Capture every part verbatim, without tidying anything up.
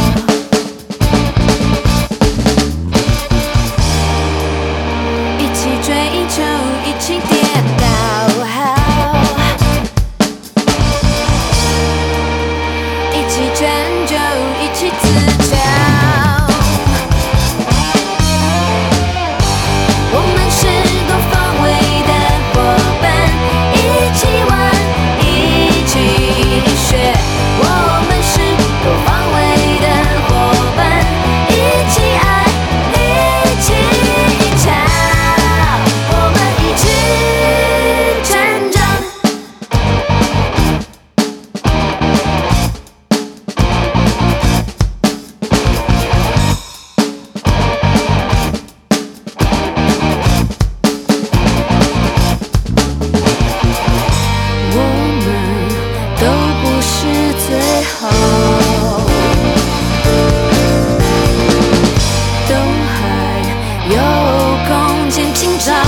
一起追求，一起跌倒，一起拯救，一起自嘲。我们是多方位的伙伴，一起玩，一起学。我们是多方位的伙伴，一起爱，一起吵，我们一起成长。我们都不是最后，都还有空间成长。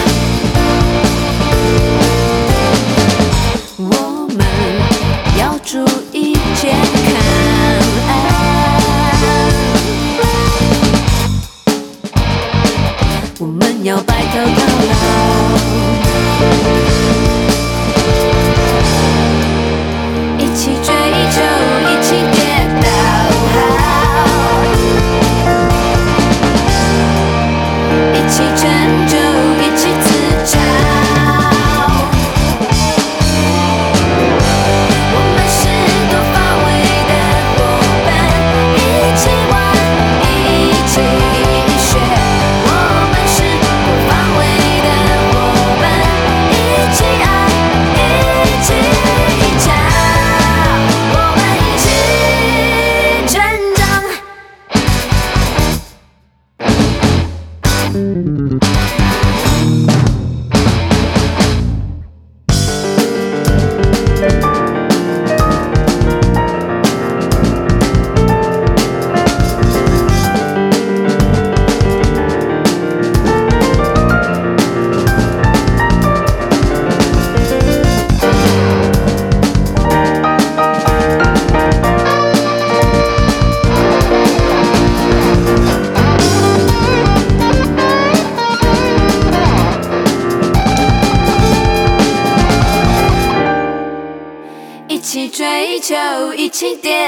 我们要注意健康，我们要白头到老。一起追求，一起跌倒，一起拯救，一起自嘲。我们是多方位的伙伴，一起玩，一起学。我们是多方位的伙伴，一起爱，一起吵，我们一起成长。一起追求，一起跌